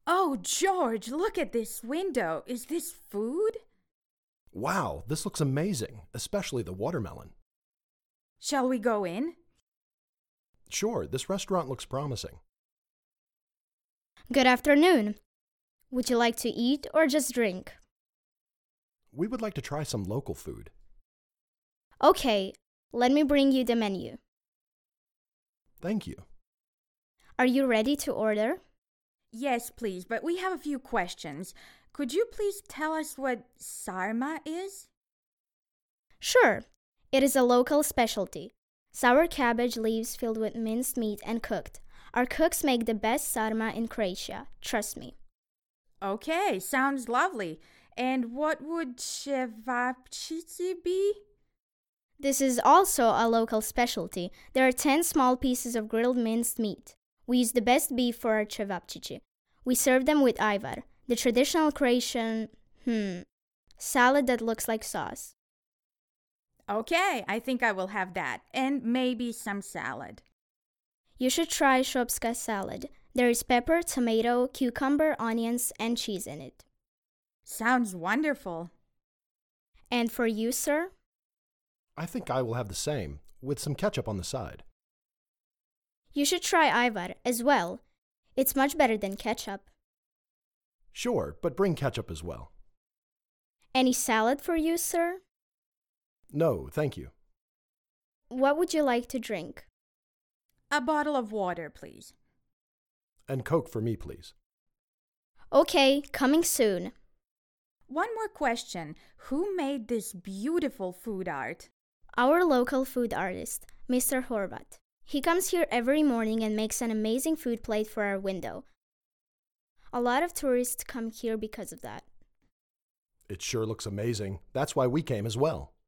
Oh, George, look at this window. Is this food? Wow, this looks amazing, especially the watermelon. Shall we go in? Sure, this restaurant looks promising. Good afternoon. Would you like to eat or just drink? We would like to try some local food. Okay, let me bring you the menu. Thank you. Are you ready to order? Yes, please, but we have a few questions. Could you please tell us what sarma is? Sure. It is a local specialty. Sour cabbage leaves filled with minced meat and cooked. Our cooks make the best sarma in Croatia. Trust me. Okay, sounds lovely. And what would cevapcici be? This is also a local specialty. There are 10 small pieces of grilled minced meat. We use the best beef for our cevapcici. We serve them with ajvar, the traditional Croatian, salad that looks like sauce. Okay, I think I will have that. And maybe some salad. You should try shropska salad. There is pepper, tomato, cucumber, onions, and cheese in it. Sounds wonderful. And for you, sir? I think I will have the same, with some ketchup on the side. You should try ajvar as well. It's much better than ketchup. Sure, but bring ketchup as well. Any salad for you, sir? No, thank you. What would you like to drink? A bottle of water, please. And Coke for me, please. Okay, coming soon. One more question. Who made this beautiful food art? Our local food artist, Mr. Horvat. He comes here every morning and makes an amazing food plate for our window. A lot of tourists come here because of that. It sure looks amazing. That's why we came as well.